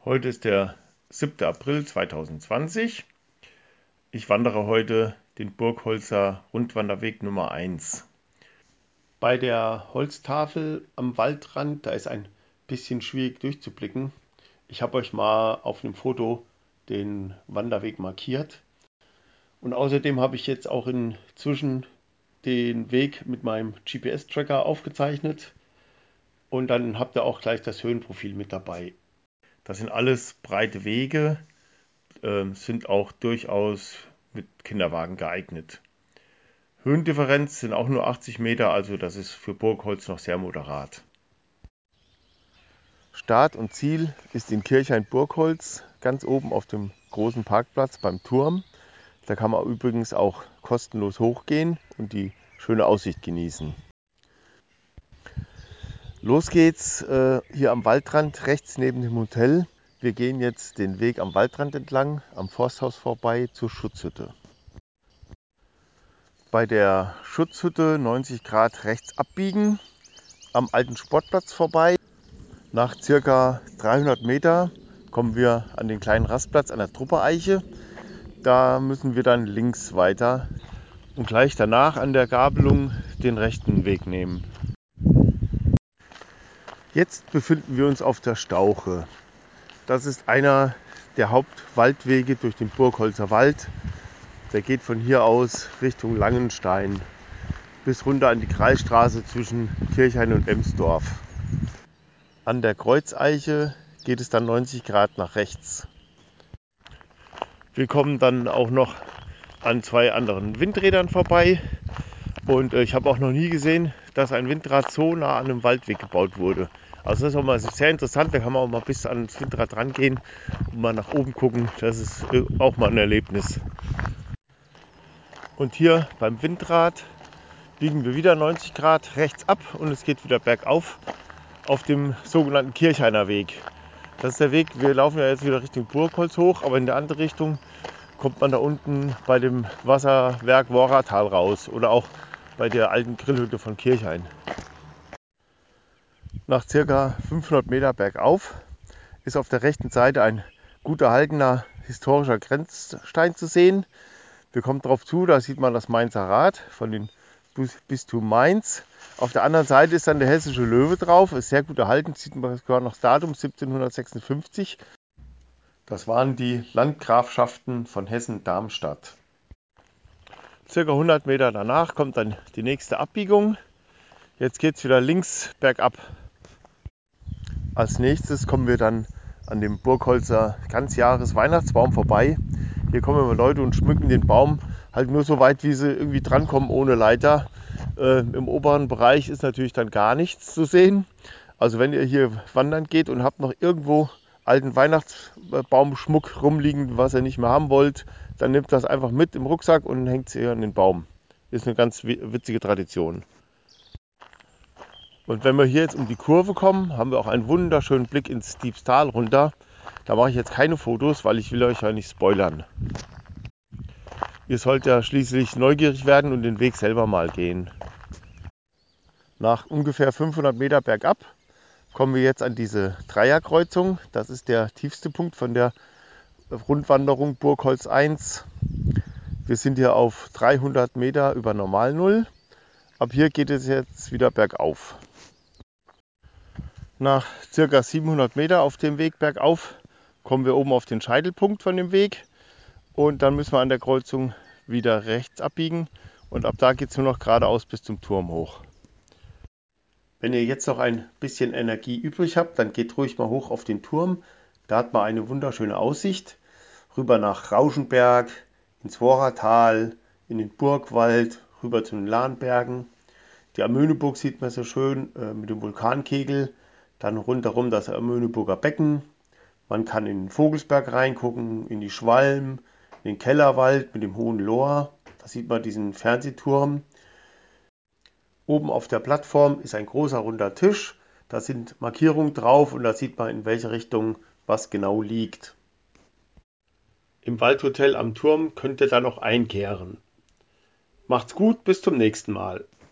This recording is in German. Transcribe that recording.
Heute ist der 7. April 2020. Ich wandere heute den Burgholzer Rundwanderweg Nummer 1. Bei der Holztafel am Waldrand, da ist ein bisschen schwierig durchzublicken. Ich habe euch mal auf einem Foto den Wanderweg markiert. Und außerdem habe ich jetzt auch inzwischen den Weg mit meinem GPS-Tracker aufgezeichnet. Und dann habt ihr auch gleich das Höhenprofil mit dabei. Das sind alles breite Wege, sind auch durchaus mit Kinderwagen geeignet. Höhendifferenz sind auch nur 80 Meter, also das ist für Burgholz noch sehr moderat. Start und Ziel ist in Kirchhain-Burgholz, ganz oben auf dem großen Parkplatz beim Turm. Da kann man übrigens auch kostenlos hochgehen und die schöne Aussicht genießen. Los geht's hier am Waldrand, rechts neben dem Hotel. Wir gehen jetzt den Weg am Waldrand entlang, am Forsthaus vorbei zur Schutzhütte. Bei der Schutzhütte 90 Grad rechts abbiegen, am alten Sportplatz vorbei. Nach circa 300 Meter kommen wir an den kleinen Rastplatz an der Truppereiche. Da müssen wir dann links weiter und gleich danach an der Gabelung den rechten Weg nehmen. Jetzt befinden wir uns auf der Stauche. Das ist einer der Hauptwaldwege durch den Burgholzer Wald. Der geht von hier aus Richtung Langenstein bis runter an die Kreisstraße zwischen Kirchhain und Emsdorf. An der Kreuzeiche geht es dann 90 Grad nach rechts. Wir kommen dann auch noch an 2 anderen Windrädern vorbei. Und ich habe auch noch nie gesehen, dass ein Windrad so nah an einem Waldweg gebaut wurde. Also das ist auch mal sehr interessant, da kann man auch mal bis ans Windrad rangehen und mal nach oben gucken. Das ist auch mal ein Erlebnis. Und hier beim Windrad biegen wir wieder 90 Grad rechts ab und es geht wieder bergauf auf dem sogenannten Kirchhainer Weg. Das ist der Weg, wir laufen ja jetzt wieder Richtung Burgholz hoch, aber in der andere Richtung kommt man da unten bei dem Wasserwerk Worratal raus oder auch bei der alten Grillhütte von Kirchhain. Nach ca. 500 Meter bergauf ist auf der rechten Seite ein gut erhaltener historischer Grenzstein zu sehen. Wir kommen darauf zu, da sieht man das Mainzer Rad von den Bistum Mainz. Auf der anderen Seite ist dann der hessische Löwe drauf, ist sehr gut erhalten, sieht man sogar noch das Datum 1756. Das waren die Landgrafschaften von Hessen-Darmstadt. Circa 100 Meter danach kommt dann die nächste Abbiegung. Jetzt geht es wieder links bergab. Als nächstes kommen wir dann an dem Burgholzer Ganzjahres-Weihnachtsbaum vorbei. Hier kommen immer Leute und schmücken den Baum halt nur so weit, wie sie irgendwie drankommen ohne Leiter. Im oberen Bereich ist natürlich dann gar nichts zu sehen. Also wenn ihr hier wandern geht und habt noch irgendwo alten Weihnachtsbaumschmuck rumliegen, was ihr nicht mehr haben wollt, dann nehmt das einfach mit im Rucksack und hängt es hier an den Baum. Ist eine ganz witzige Tradition. Und wenn wir hier jetzt um die Kurve kommen, haben wir auch einen wunderschönen Blick ins Diebstal runter. Da mache ich jetzt keine Fotos, weil ich will euch ja nicht spoilern. Ihr sollt ja schließlich neugierig werden und den Weg selber mal gehen. Nach ungefähr 500 Meter bergab kommen wir jetzt an diese Dreierkreuzung. Das ist der tiefste Punkt von der Rundwanderung Burgholz 1. Wir sind hier auf 300 Meter über Normalnull. Ab hier geht es jetzt wieder bergauf. Nach ca. 700 Meter auf dem Weg bergauf kommen wir oben auf den Scheitelpunkt von dem Weg und dann müssen wir an der Kreuzung wieder rechts abbiegen und ab da geht es nur noch geradeaus bis zum Turm hoch. Wenn ihr jetzt noch ein bisschen Energie übrig habt, dann geht ruhig mal hoch auf den Turm. Da hat man eine wunderschöne Aussicht rüber nach Rauschenberg, ins Worratal, in den Burgwald, rüber zu den Lahnbergen. Die Amöneburg sieht man so schön mit dem Vulkankegel. Dann rundherum das Amöneburger Becken. Man kann in den Vogelsberg reingucken, in die Schwalm, in den Kellerwald mit dem Hohen Lohr. Da sieht man diesen Fernsehturm. Oben auf der Plattform ist ein großer runder Tisch. Da sind Markierungen drauf und da sieht man, in welche Richtung was genau liegt. Im Waldhotel am Turm könnt ihr dann noch einkehren. Macht's gut, bis zum nächsten Mal.